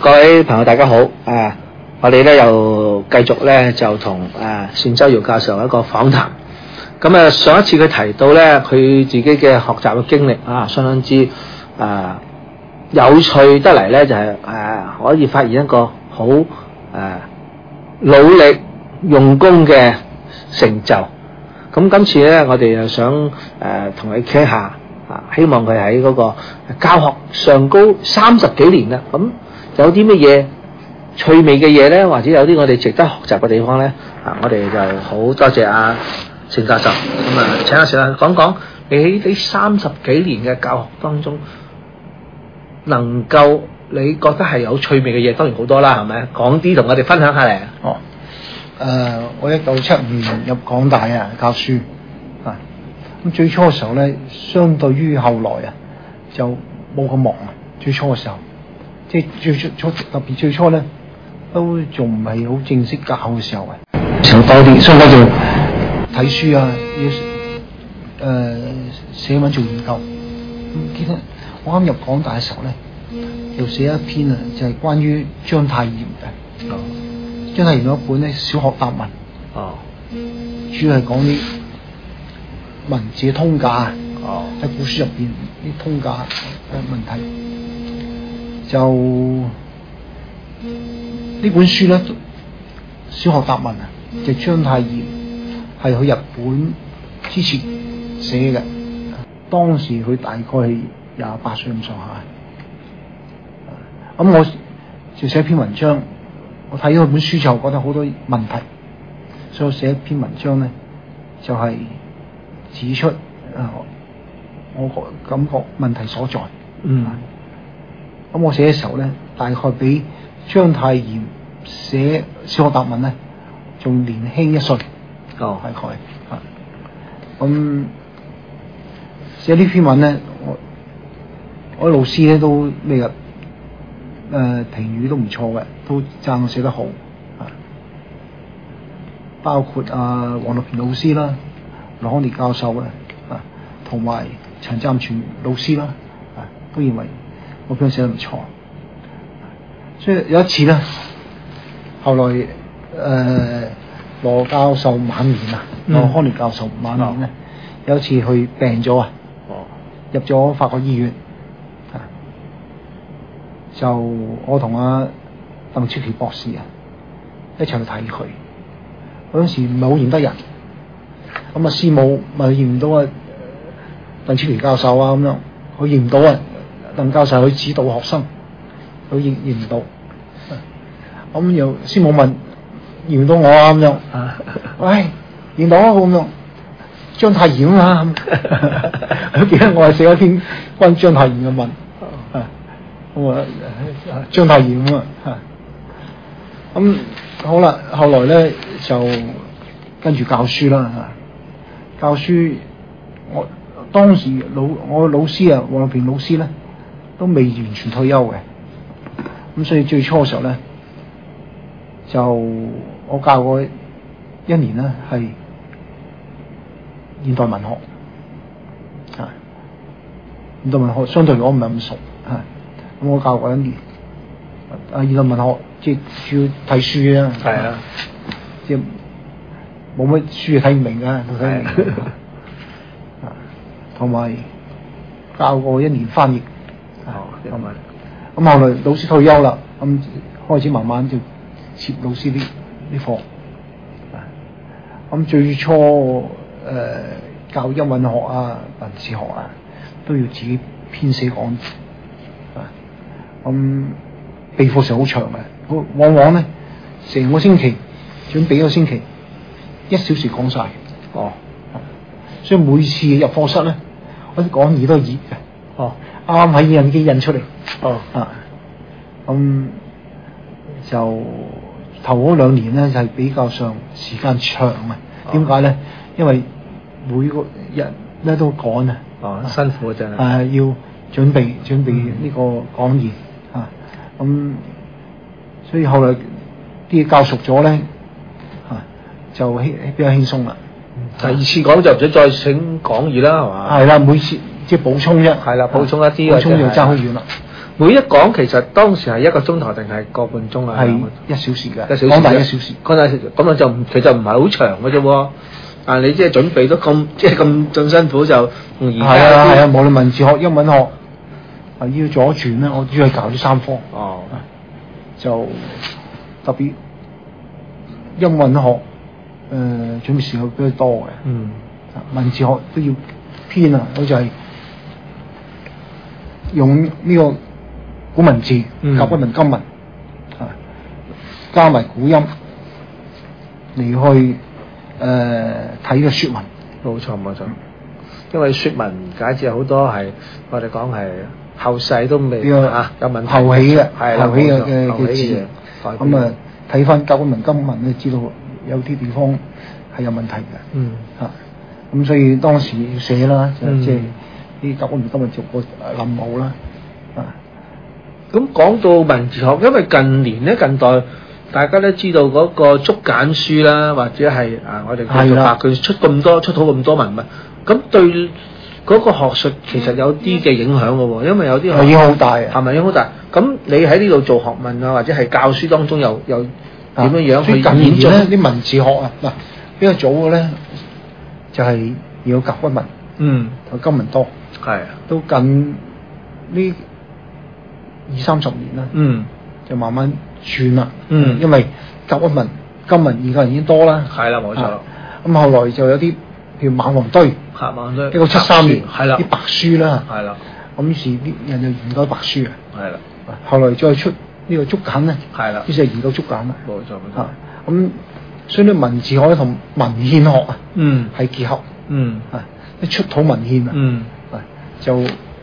各位朋友大家好，我哋咧又繼續咧就同單周堯教授一個訪談。咁上一次佢提到咧佢自己嘅學習嘅經歷相當之有趣得嚟咧，就係可以發現一個好努力用功嘅成就。咁今次咧我哋又想同佢傾下，希望佢喺嗰個教學上高30幾年啦，咁有啲乜嘢趣味嘅嘢咧，或者有啲我哋值得學習嘅地方咧，我哋就好多謝單教授。咁請單教授講講你喺呢30幾年嘅教學當中，能夠你覺得係有趣味嘅嘢，當然好多啦，係咪？講啲同我哋分享下嚟。 我1975年入港大教書咁最初嘅時候咧，相對於後來就冇咁忙最初嘅時候，即係特別最初咧，都仲唔係好正式教嘅時候時候多啲，所以我就睇書要寫文做研究。咁記得我啱入港大嘅時候咧，又寫一篇就係關於章太炎嘅。章太炎有一本咧小學答問，主要係講啲文字嘅通假喺古書入邊啲通假嘅問題。就呢本書咧，小學答問就章太炎係去日本之前寫嘅，當時佢大概係28歲咁上下。咁我就寫一篇文章，我睇咗本書就覺得好多問題，所以我寫一篇文章咧，就係指出我感覺問題所在。咁我寫嘅時候咧，大概比章太炎寫小學答問咧仲年輕1歲。大概咁寫呢篇文咧，我老師咧都咩嘅評語都唔錯嘅，都讚我寫得好。包括黃樂平老師啦、羅康烈教授啦，同埋陳湛全老師啦，都認為我篇寫得唔錯。所以有一次咧，後來羅教授晚年羅康烈教授晚年咧，有一次去病咗入咗法國醫院，就我同鄧超奇博士一齊去睇佢。嗰陣時唔係好認得人，咁師母咪認唔到鄧超奇教授咁樣，佢認唔到鄧教授去指導學生，佢認唔到。咁又師母問認唔到我咁樣，喂，認到咁樣，章太炎我記得我係寫一篇關於章太炎嘅文，章太炎咁好啦，後來咧就跟住教書啦。教書我當時我老師黃樂平老師咧都未完全退休嘅，咁所以最初嘅時候咧就我教過1年咧係現代文學，現代文學相對嚟講唔係咁熟，咁我教過1年現代文學，即係主要睇書啊，即係冇乜書睇唔明㗎，睇唔明。同埋教過1年翻譯，咁後來老師退休啦，咁開始慢慢就接老師啲課。咁最初教英文學文字學都要自己編寫講字，咁備課時好長嘅，往往咧成個星期準備1個星期1小時講晒。所以每次入課室咧，我啲講義都係熱嘅。啱啱喺印機印出嚟。咁就頭嗰2年咧就係比較上時間長啊。點解咧？因為每個日咧都趕辛苦真係。 要準備呢個講義咁所以後來啲嘢教熟咗咧就比較輕鬆啦。 第2次講就唔使再請講義啦，係嘛？ 係啦，每次即係補充啫。 係啦，補充一啲。 補充就爭好遠啦。 每一講其實當時係1個鐘頭定係個半鐘啊？ 係1小時嘅， 1小時， 講大1小時， 講大咁啊就其實唔係好長嘅啫喎。但你即係準備得咁辛苦就同而係家啊，無論文字學、英文學要左轉咧，我主要係教咗3科。 哦， 就特別英文學準備時間比較多嘅。 嗯， 文字學都要編啊，好似係用呢個古文字、甲骨文、金文加埋古音嚟去睇個説文。 冇錯，因為説文解字好多係我哋講係後世都未有問題後起嘅， 係啦， 後起嘅字。咁啊睇翻甲骨文、金文咧，知道有啲地方係有問題嘅。咁所以當時要寫啦，即係啲甲骨文、金文做個臨摹啦。 咁講到文字學，因為近代大家都知道嗰個竹簡書啦，或者係我哋叫做白卷出土咁多文物，咁對嗰個學術其實有啲嘅影響嘅喎，因為有啲影響好大， 係咪影響好大？咁你喺呢度做學問啊，或者係教書當中又點樣去演進咧？啲文字學嗱比較早嘅咧就係有甲骨文，同金文多， 係到近呢20-30年啦，就慢慢轉啦，因為甲骨文、金文而家已經多啦， 係啦，冇錯。 咁後來就有啲譬如馬王堆，1973年係啦， 啲白書啦， 係啦， 咁於是啲人就研究白書啊， 係啦， 後來再出呢個竹簡咧， 係啦， 於是研究竹簡啦， 冇錯， 咁所以啲文字學同文獻學啊，係結合，啲出土文獻啊，就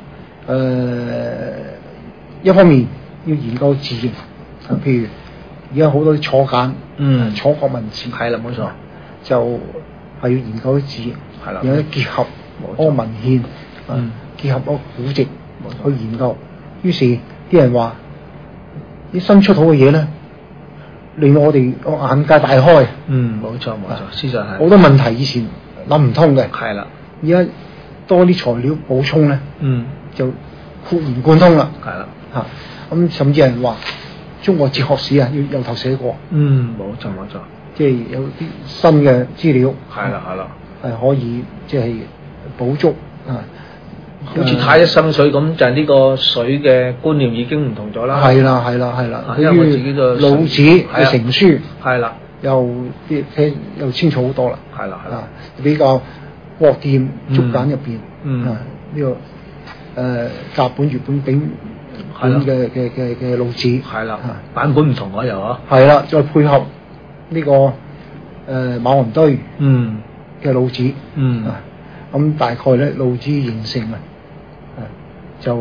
一方面要研究字形，譬如而家好多啲楚簡、楚國文字， 係啦，冇錯， 就係要研究啲字形， 係啦， 有啲結合嗰個文獻，結合嗰個古籍去研究。於是啲人話啲新出土嘅嘢咧，令到我哋個眼界大開。 冇錯，事實係好多問題以前諗唔通嘅， 係啦， 而家多啲材料補充咧，就豁然貫通啦。 係啦。 咁甚至有人話中國哲學史要由頭寫過。 冇錯， 即係有啲新嘅資料。 係啦， 係可以即係補足好似太一生水咁，就係呢個水嘅觀念已經唔同咗啦。 係啦。 因為我自己個老子嘅成書係啦， 又清楚好多啦。 係啦， 比較國店竹簡入邊呢個甲本、乙本、丙本嘅老子係啦，版本唔同咗又係啦，再配合呢個馬王堆嘅老子咁大概咧老子形成就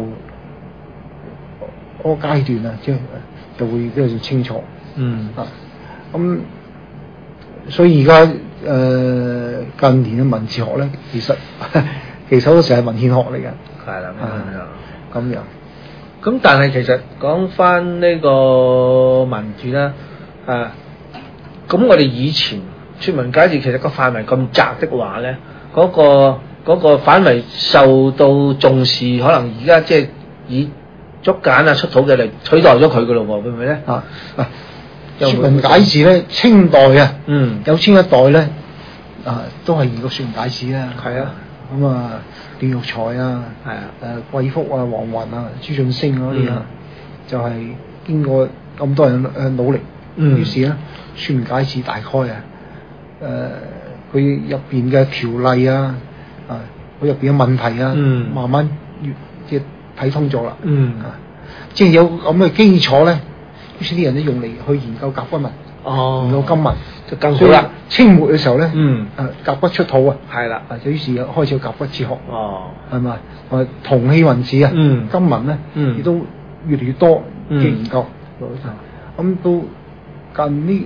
嗰個階段即係就會比較清楚咁所以而家近年嘅文字學咧，其實都成係文獻學嚟嘅。 係啦， 咁樣。 咁但係其實講翻呢個文字咧，咁我哋以前説文解字其實個範圍咁窄的話咧，嗰個範圍受到重視，可能而家即係以竹簡出土嘅嚟取代咗佢嘅咯喎，會唔會咧？説文解字咧，清代有清一代咧，都係研究説文解字啦。係啊，咁段玉裁貴福黃雲朱俊升嗰啲就係經過咁多人努力，於是咧説文解字大概佢入邊嘅條例佢入邊嘅問題慢慢即係睇通咗啦。即係有咁嘅基礎咧，於是啲人都用嚟去研究甲骨文，研究金文就更好啦。清末嘅時候咧，甲骨出土係啦，就於是開始有甲骨哲學，係咪？銅器文字金文咧，亦都越嚟越多嘅研究。咁到近呢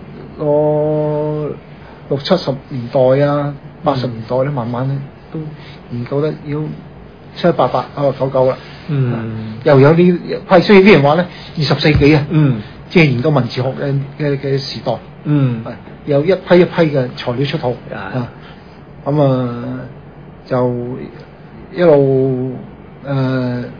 個60-70年代80年代咧，慢慢咧都研究得要700-800、900-900啦。又有啲批，所以啲人話咧，20世紀即係研究文字學嘅時代。有一批一批嘅材料出土咁就一路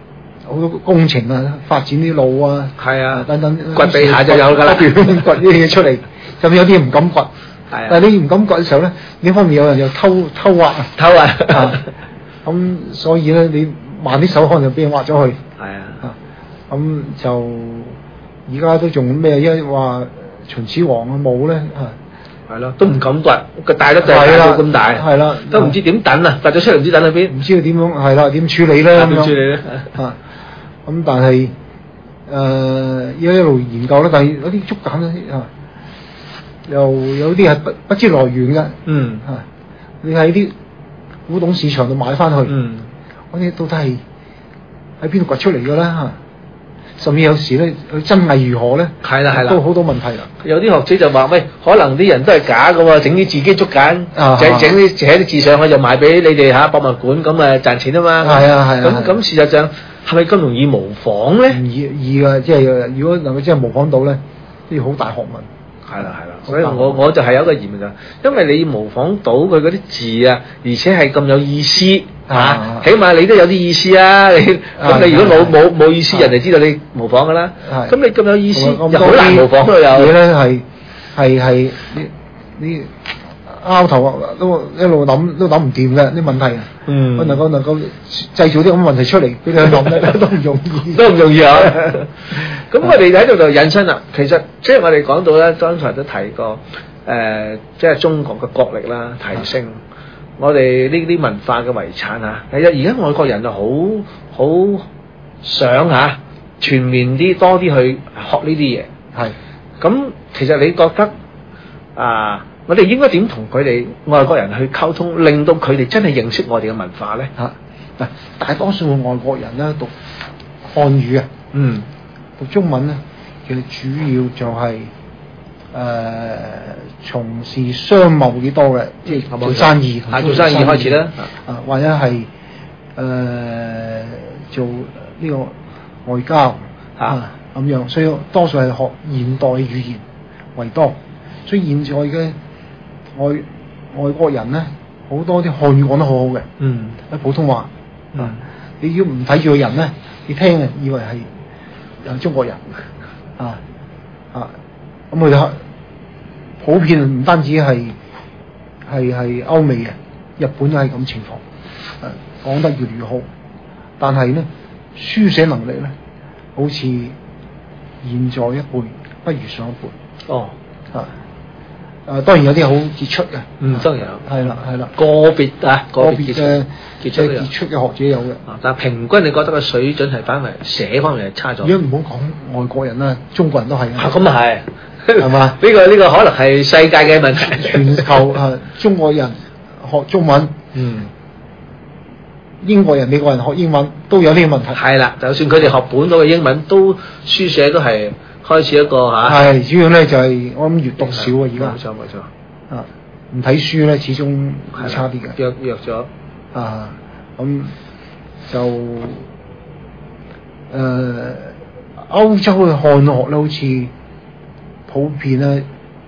好多工程啊，發展啲路啊， 係啊， 等等， 掘地下就有㗎啦， 掘啲嘢出嚟，甚至有啲唔敢掘。 係啊， 但係你唔敢掘嘅時候咧，呢方面有人又偷挖啊， 偷啊， 咁所以咧你慢啲手可能就俾人挖咗去。 係啊， 咁就而家都仲咩？因為話秦始皇啊冇咧係咯，都唔敢掘，個大得就係大到咁大， 係啦， 都唔知點等啊，掘咗出嚟唔知等喺邊， 唔知佢點樣係啦，點處理咧咁樣。 點處理咧？ 咁但係要一路研究咧，但係有啲竹簡咧又有啲係不知來源嘅。你喺啲古董市場度買翻去，嗰啲到底係喺邊度掘出嚟嘅咧甚至有時咧，佢真偽如何咧？係啦，都好多問題啦。有啲學者就話：喂，可能啲人都係假嘅喎，整啲自己竹簡，整啲寫啲字上去就賣俾你哋博物館，咁啊賺錢啊嘛。係啊。咁事實上係咪咁容易模仿咧？唔易㗎，即係如果能夠真係模仿到咧，都要好大學問。係啦，所以我就係有一個疑問㗎，因為你要模仿到佢嗰啲字啊，而且係咁有意思起碼你都有啲意思啊！咁你如果冇意思，人哋知道你模仿㗎啦。咁你咁有意思，又好難模仿咯。有嘢咧係你拗頭都一路諗都諗唔掂嘅啲問題。能夠製造啲咁嘅問題出嚟俾你去諗咧，都唔容易，都唔容易啊！咁我哋喺度就引申啦。其實即係我哋講到咧，剛才都提過即係中國嘅國力啦提升，我哋呢啲文化嘅遺產其實而家外國人就好想全面啲多啲去學呢啲嘢。係咁，其實你覺得我哋應該點同佢哋外國人去溝通，令到佢哋真係認識我哋嘅文化咧？嗱，大多數外國人咧讀漢語讀中文咧，其實主要就係從事商貿幾多嘅，即係做生意，做生意開始啦。或者係做呢個外交咁樣，所以多數係學現代語言為多。所以現在嘅外國人咧，好多啲漢語講得好好嘅，喺普通話，你如果唔睇住個人咧，你聽啊以為係中國人，咁佢哋普遍唔單止係歐美嘅，日本都係咁情況，講得越嚟越好，但係咧書寫能力咧，好似現在一輩不如上一輩。當然有啲好傑出嘅，當然有，係啦，個別嘅傑出嘅學者有嘅，但係平均你覺得個水準係反為寫方面係差咗。如果唔好講外國人啦，中國人都係咁啊係嘛？呢個可能係世界嘅問題，全球中國人學中文，英國人、美國人學英文都有呢個問題。係啦，就算佢哋學本土嘅英文，都書寫都係。開始一個係主要咧就係我諗閱讀少而家冇錯唔睇書咧始終係差啲嘅弱咗咁就歐洲嘅漢學咧好似普遍咧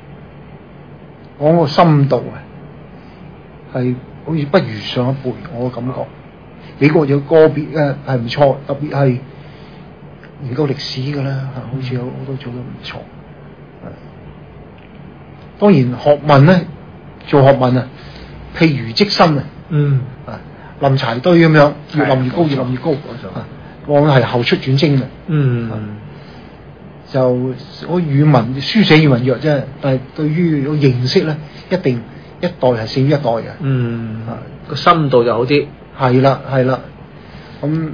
講個深度係好似不如上一輩，我感覺美國有個別係唔錯，特別係研究歷史嘅啦，好似有好多做得唔錯。當然學問咧，做學問譬如積身冧柴堆咁樣，越冧越高，越冧越高。往往係後出轉精嘅。就我語文書寫語文弱啫，但係對於個認識咧，一定一代係勝於一代嘅。個深度就好啲。係啦，咁。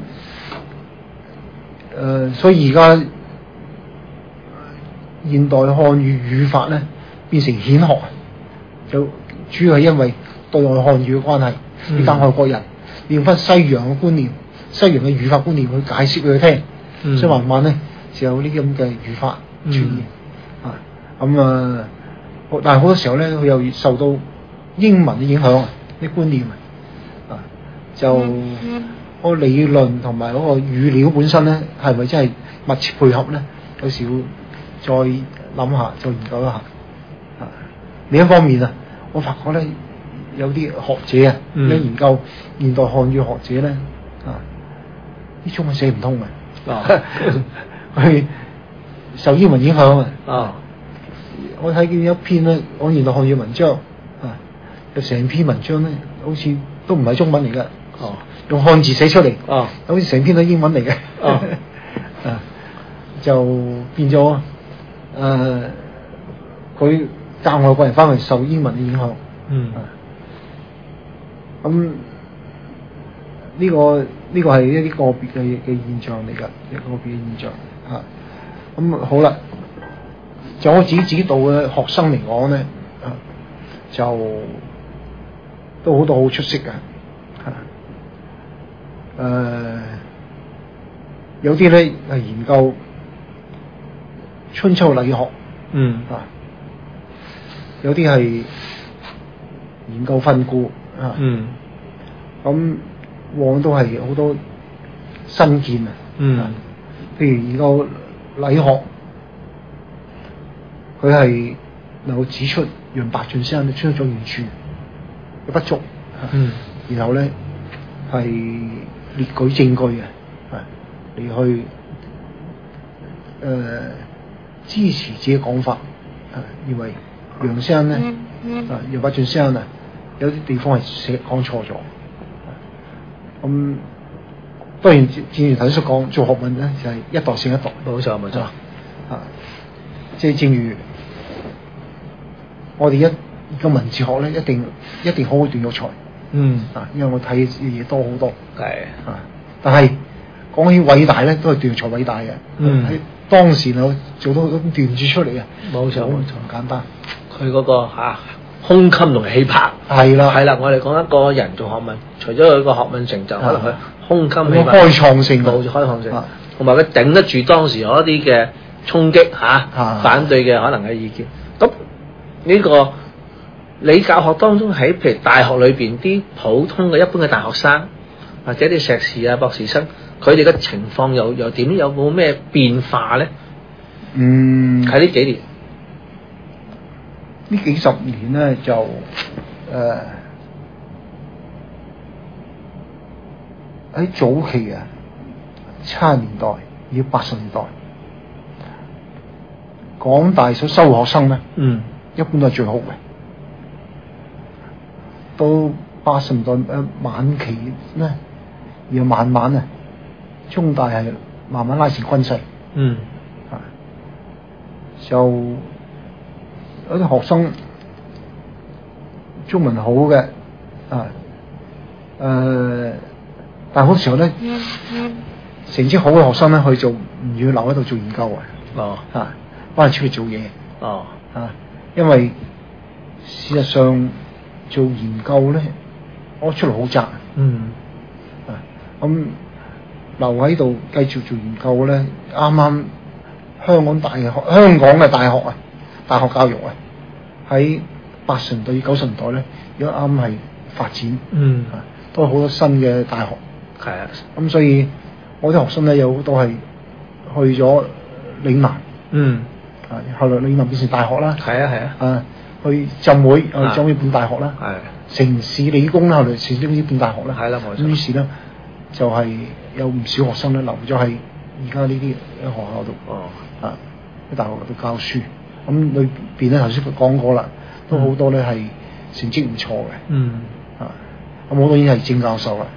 所以而家現代漢語語法咧變成顯學，就主要係因為對外漢語嘅關係。你教外國人，你用翻西洋嘅觀念、西洋嘅語法觀念去解釋俾佢聽，所以慢慢咧就有呢啲咁嘅語法出現。但係好多時候咧，佢又受到英文嘅影響，啲觀念就。個理論同埋嗰個語料本身咧，係咪真係密切配合咧？有時要再諗下，再研究一下。另一方面我發覺咧，有啲學者研究現代漢語學者咧， 啲中文寫唔通嘅。 哦佢受英文影響啊！ 哦我睇見一篇咧講現代漢語文章啊，有成篇文章咧，好似都唔係中文嚟嘅， 哦用漢字寫出嚟， 哦好似成篇都英文嚟嘅， 哦啊，就變咗佢教外國人翻嚟受英文嘅影響， 嗯咁呢個係一啲個別嘅現象嚟㗎，一個個別嘅現象嚇。咁好啦，就我自己指導嘅學生嚟講咧，就都好多好出色嘅嚇。有啲咧係研究春秋禮學，有啲係研究訓詁啊，咁往都係好多新見啊，譬如研究禮學，佢係能夠指出楊白進先生出咗原著嘅不足，然後咧係列舉證據嘅，嚟去支持自己講法，認為楊先生咧，楊白進先生啊，有啲地方係講錯咗。咁當然，正如頭先所講，做學問咧就係一代勝一代。 冇錯冇錯。 即係正如我哋個文字學咧，一定好好段玉裁。因為我睇嘅嘢多好多。係。但係講起偉大咧，都係段玉裁偉大嘅。喺當時我做到咁段注出嚟嘅。 冇錯冇錯， 唔簡單。 佢嗰個胸襟同氣魄。係啦，我哋講一個人做學問，除咗佢個學問成就，可能佢胸襟氣魄。開創性。冇錯，開創性。同埋佢頂得住當時嗰啲嘅衝擊反對嘅可能嘅意見。咁呢個你教學當中喺譬如大學裏邊啲普通嘅一般嘅大學生或者啲碩士啊博士生，佢哋嘅情況又點？有冇咩變化咧？喺呢幾年， 呢幾十年咧就喺早期啊，70年代以至80年代，港大所收學生咧，一般都係最好嘅。到80年代晚期咧，要慢慢啊，中大係慢慢拉成均勢。就有啲學生中文好嘅但係好時候咧，成績好嘅學生咧，佢就唔要留喺度做研究翻嚟出去做嘢。因為事實上做研究咧，我出路好窄。咁留喺度繼續做研究咧，啱啱香港嘅大學啊，大學教育啊，喺80年代、90年代咧，如果啱係發展，都有好多新嘅大學。咁所以我啲學生咧有好多係去咗嶺南。後來嶺南變成大學啦。去浸會，浸會變大學啦。城市理工啦，後來城市理工變大學啦。咁於是咧就係有唔少學生咧留咗喺而家呢啲學校度。喺大學度教書。咁裏邊咧頭先講過啦，都好多咧係成績唔錯嘅。咁好多已經係正教授啦。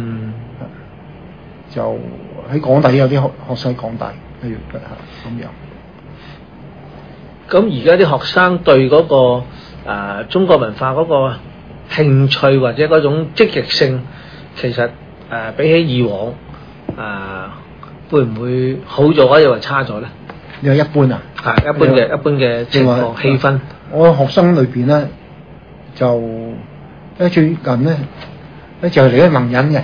就喺港大有啲學生喺港大一樣嘅咁樣。 咁而家啲學生對嗰個中國文化嗰個興趣或者嗰種積極性，其實比起以往會唔會好咗，又或差咗咧？ 你話一般啊？ 一般嘅情況氣氛。 我學生裏邊咧就最近咧就係嚟咗能忍嘅。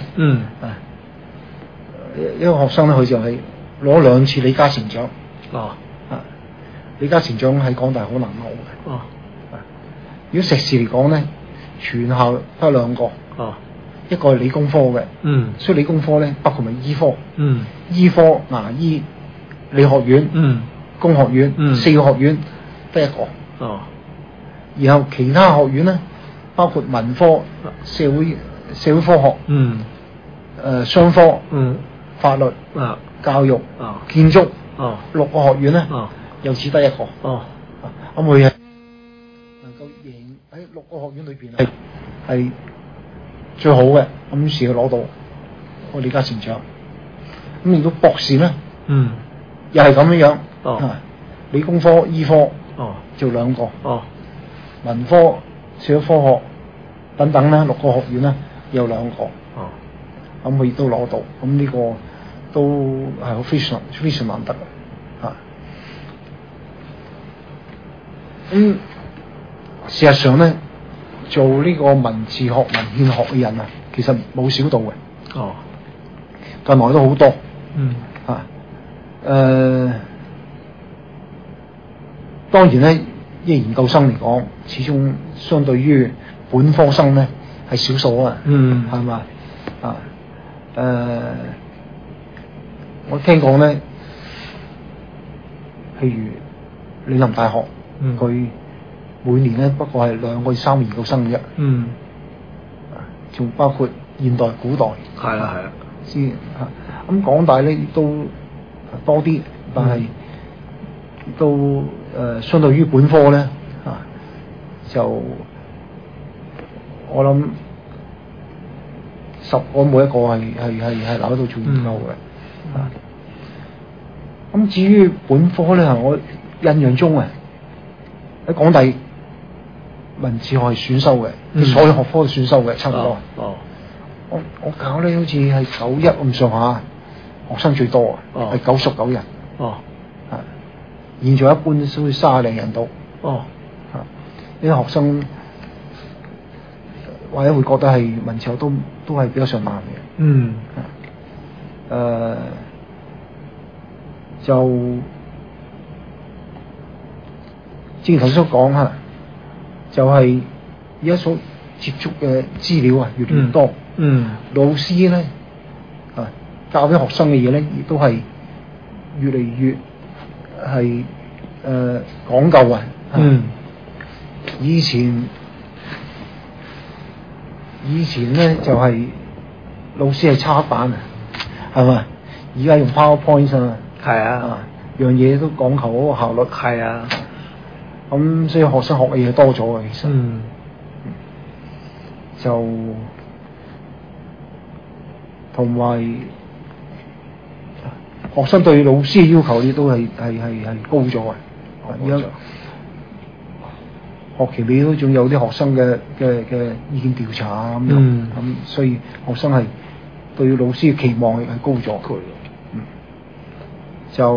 一個學生咧，佢就係攞2次李嘉誠獎。李嘉誠獎喺港大好難攞嘅。如果碩士嚟講咧，全校得2個。一個係理工科嘅。所以理工科咧，包括埋醫科。醫科、牙醫、理學院、工學院，4個學院得1個。然後其他學院咧，包括文科、社會科學、商科、 法律、 啊教育、 啊建築哦 6個學院咧， 哦又只得一個。 哦咁佢係能夠贏喺6個學院裏邊係最好嘅，咁於是佢攞到個李嘉誠獎。咁亦都博士咧， 嗯又係咁樣樣。 哦啊，理工科、醫科哦就2個， 哦文科、社會科學等等咧6個學院咧有2個。 哦咁佢亦都攞到，咁呢個都係好非常難得嘅。啊，咁事實上咧，做呢個文字學、文獻學嘅人啊，其實冇少到嘅， 哦近來都好多。 嗯啊，當然咧，研究生嚟講，始終相對於本科生咧係少數啊，係嘛？啊，我聽講咧，譬如嶺南大學，佢每年咧不過係2個至3個研究生嘅啫，仲包括現代、古代， 係啦係啦， 先咁港大咧都多啲，但係都相對於本科咧就我諗10個每一個係留喺度做研究嘅。咁至於本科咧，我印象中喺港大文字學係選修嘅，所有學科都選修嘅，差唔多。我搞咧好似係91咁上下，學生最多係99人。現在一般都會30零人到。呢啲學生或者會覺得係文字學都係比較上難嘅。就正如頭先所講嚇，就係而家所接觸嘅資料越嚟越多。老師咧教俾學生嘅嘢咧，亦都係越嚟越係講究啊。以前咧就係老師係抄板啊，係嘛？而家用 PowerPoint 啊， 係啊， 樣嘢都講求嗰個效率。 係啊， 咁所以學生學嘅嘢多咗啊，其實。就同埋學生對老師嘅要求亦都係高咗啊！而家學期尾都仲有啲學生嘅意見調查啊咁樣，咁所以學生係對老師嘅期望係高咗。就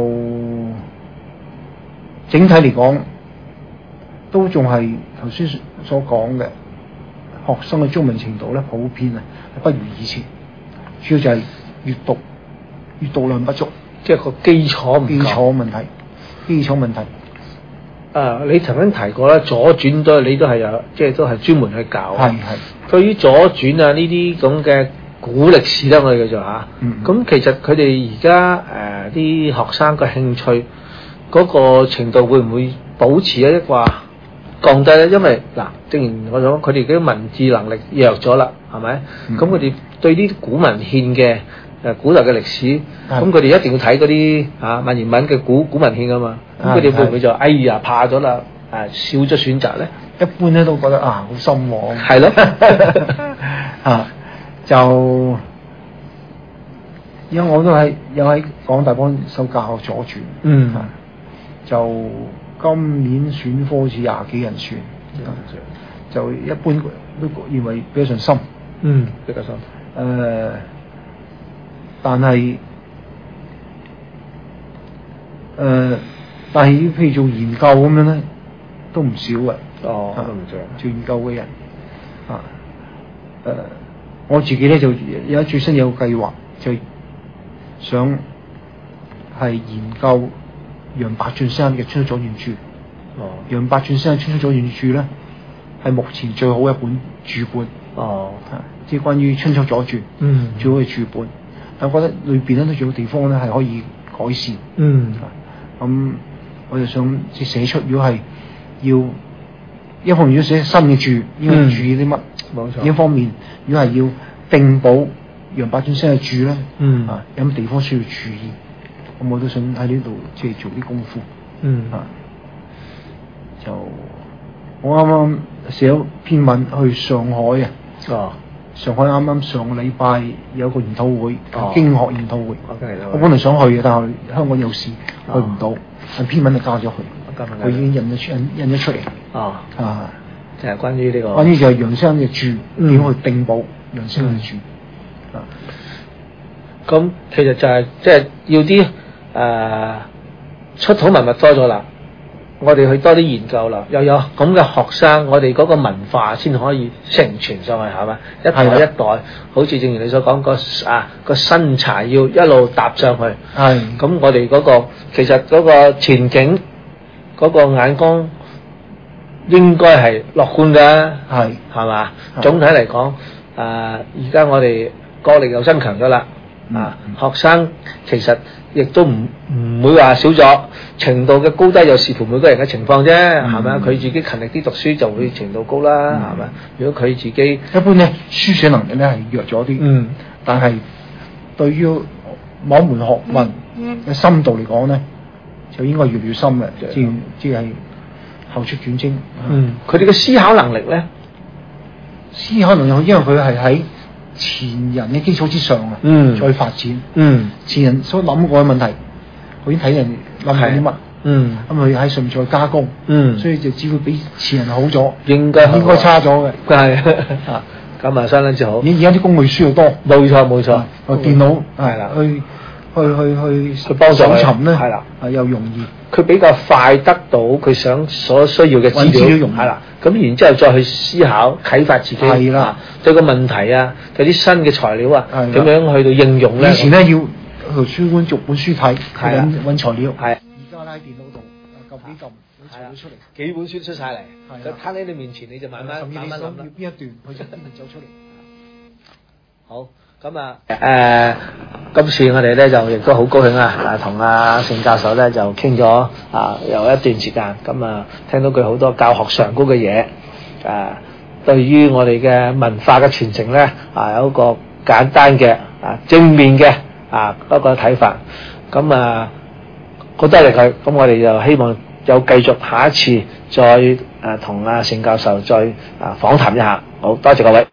整體嚟講，都仲係頭先所講嘅學生嘅中文程度咧，普遍係不如以前。主要就係閱讀量不足， 即係個基礎問題。你曾經提過咧，左轉你都係有，即係都係專門去教。係。對於左轉呢啲咁嘅古歷史咧，我哋叫做嚇。咁其實佢哋而家啲學生嘅興趣嗰個程度會唔會保持一話降低咧？因為正如我講，佢哋啲文字能力弱咗啦，係咪？咁佢哋對啲古文獻嘅古代嘅歷史，咁佢哋一定要睇嗰啲文言文嘅古文獻噶嘛。咁佢哋會唔會就怕咗啦？少咗選擇咧？ 一般咧都覺得好深喎。 係咯。 就因為我都有喺港大幫手教學左轉。就今年選科好似20幾人選。就一般都認為比較上深。 比較深。 但係譬如做研究咁樣咧，都唔少嘅。 都唔少。 做研究嘅人我自己咧就有最新有個計劃，就想係研究楊百駿先生嘅《春秋左傳注》。楊百駿先生《春秋左傳注》咧係目前最好一本注本。即係關於春秋左傳，最好嘅注本。但我覺得裏邊咧都仲有地方咧係可以改善。咁我就想即係寫出，如果係要一方面要寫新嘅注，應該注意啲乜？冇錯。一方面如果係要定補楊百專先去住咧， 嗯有乜地方需要注意，咁我都想喺呢度即係做啲功夫，就我啱啱寫咗篇文去上海啊，上海啱啱上個禮拜有個研討會，經學研討會，我本來想去嘅，但係香港有事去唔到，篇文就交咗去，佢已經印咗出嚟， 就係關於呢個， 關於就係養生嘅注點去定補養生嘅注， 咁其實就係即係要啲出土文物多咗啦，我哋去多啲研究啦，又有咁嘅學生，我哋嗰個文化先可以承傳上去，係嘛？一代一代，好似正如你所講個新柴要一路搭上去，咁我哋嗰個其實嗰個前景嗰個眼光應該係樂觀嘅，係嘛？總體嚟講，而家我哋國力又增強咗啦，學生其實亦都唔會話少咗，程度嘅高低又視乎每個人嘅情況啫，係咪？佢自己勤力啲讀書就會程度高啦，係咪？如果佢自己一般咧書寫能力咧係弱咗啲，但係對於某門學問嘅深度嚟講咧，就應該越嚟越深嘅，即係後出轉精。 佢哋嘅思考能力咧， 思考能力因為佢係喺前人嘅基礎之上啊，再發展。前人所諗過嘅問題，佢已經睇人諗緊啲乜，咁佢喺上面再加工，所以就只會比前人好咗，應該差咗嘅。 咁啊，相當之好。 而家啲工具書又多，冇錯，電腦係啦，去幫助搜尋咧，係啦，又容易。 佢比較快得到佢所需要嘅資料，係啦。咁然之後再去思考啟發自己，係啦，對個問題啊，對啲新嘅材料啊，點樣去到應用咧？ 以前咧要去書館逐本書睇，揾材料。係。而家喺電腦度撳幾撳，揾材料出嚟， 幾本書出晒嚟，就攤喺你面前，你就慢慢諗啦。 要邊一段，佢就邊度走出嚟。 好。咁今次我哋咧就亦都好高興啊！同盛教授咧就傾咗有一段時間，聽到佢好多教學上高嘅嘢，對於我哋嘅文化嘅傳承咧有一個簡單嘅正面嘅一個睇法。好多謝佢，咁我哋就希望有繼續下一次再同盛教授再訪談一下。好多謝各位。